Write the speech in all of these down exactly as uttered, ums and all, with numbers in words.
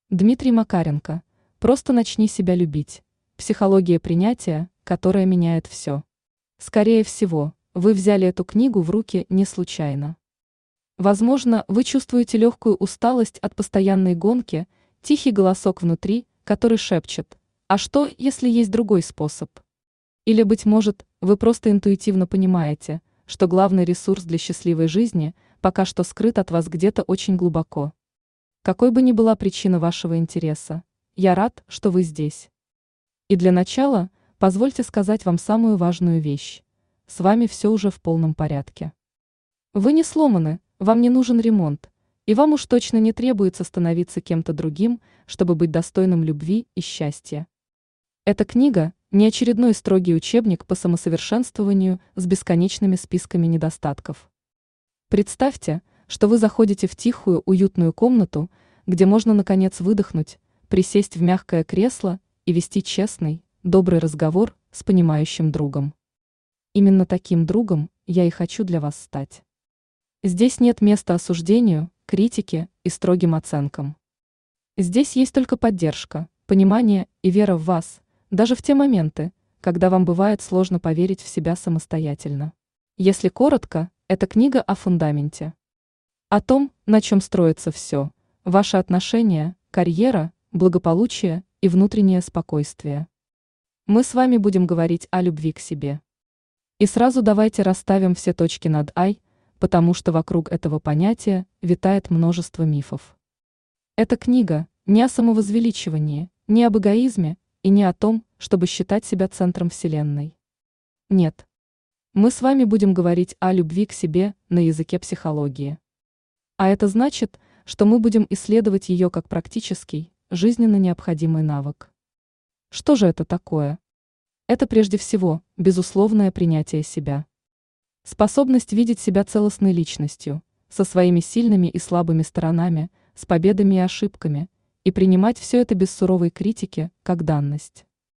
Дмитрий Макаренко. Просто начни себя любить. Психология принятия, которая меняет все. Скорее всего, вы взяли эту книгу в руки не случайно. Возможно, вы чувствуете легкую усталость от постоянной гонки, тихий голосок внутри, который шепчет: «А что, если есть другой способ?» Или, быть может, вы просто интуитивно понимаете, что главный ресурс для счастливой жизни пока что скрыт от вас где-то очень глубоко. Какой бы ни была причина вашего интереса, я рад, что вы здесь. И для начала позвольте сказать вам самую важную вещь. С вами все уже в полном порядке. Вы не сломаны, вам не нужен ремонт, и вам уж точно не требуется становиться кем-то другим, чтобы быть достойным любви и счастья. Эта книга – не очередной строгий учебник по самосовершенствованию с бесконечными списками недостатков. Представьте, что вы заходите в тихую, уютную комнату, где можно наконец выдохнуть, присесть в мягкое кресло и вести честный, добрый разговор с понимающим другом. Именно таким другом я и хочу для вас стать. Здесь нет места осуждению, критике и строгим оценкам. Здесь есть только поддержка, понимание и вера в вас, даже в те моменты, когда вам бывает сложно поверить в себя самостоятельно. Если коротко, это книга о фундаменте. О том, на чем строится все – ваши отношения, карьера, благополучие и внутреннее спокойствие. Мы с вами будем говорить о любви к себе. И сразу давайте расставим все точки над «и», потому что вокруг этого понятия витает множество мифов. Эта книга не о самовозвеличивании, не об эгоизме и не о том, чтобы считать себя центром Вселенной. Нет. Мы с вами будем говорить о любви к себе на языке психологии. А это значит, что мы будем исследовать ее как практический, жизненно необходимый навык. Что же это такое? Это прежде всего безусловное принятие себя. Способность видеть себя целостной личностью, со своими сильными и слабыми сторонами, с победами и ошибками, и принимать все это без суровой критики, как данность.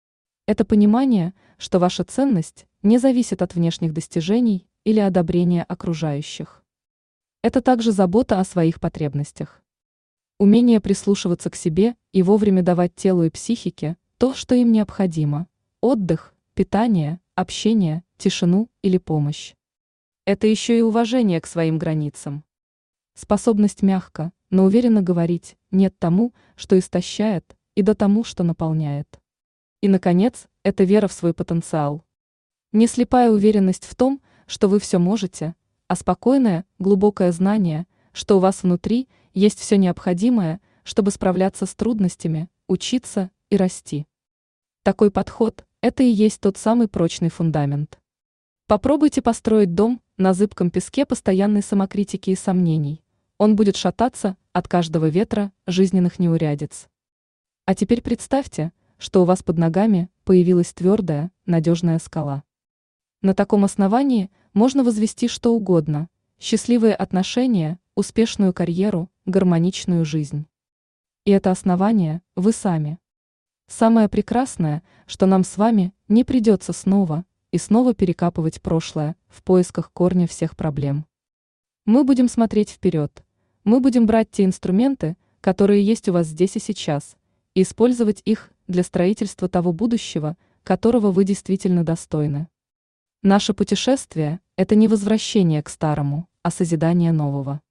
Это понимание, что ваша ценность не зависит от внешних достижений или одобрения окружающих. Это также забота о своих потребностях. Умение прислушиваться к себе и вовремя давать телу и психике то, что им необходимо – отдых, питание, общение, тишину или помощь. Это еще и уважение к своим границам. Способность мягко, но уверенно говорить «нет» тому, что истощает, и «да» тому, что наполняет. И, наконец, это вера в свой потенциал. Не слепая уверенность в том, что вы все можете, а спокойное, глубокое знание, что у вас внутри есть все необходимое, чтобы справляться с трудностями, учиться и расти. Такой подход – это и есть тот самый прочный фундамент. Попробуйте построить дом на зыбком песке постоянной самокритики и сомнений. Он будет шататься от каждого ветра жизненных неурядиц. А теперь представьте, что у вас под ногами появилась твердая, надежная скала. На таком основании можно возвести что угодно – счастливые отношения, успешную карьеру, гармоничную жизнь. И это основание – вы сами. Самое прекрасное, что нам с вами не придется снова и снова перекапывать прошлое в поисках корня всех проблем. Мы будем смотреть вперед, мы будем брать те инструменты, которые есть у вас здесь и сейчас, и использовать их для строительства того будущего, которого вы действительно достойны. Наше путешествие – это не возвращение к старому, а созидание нового.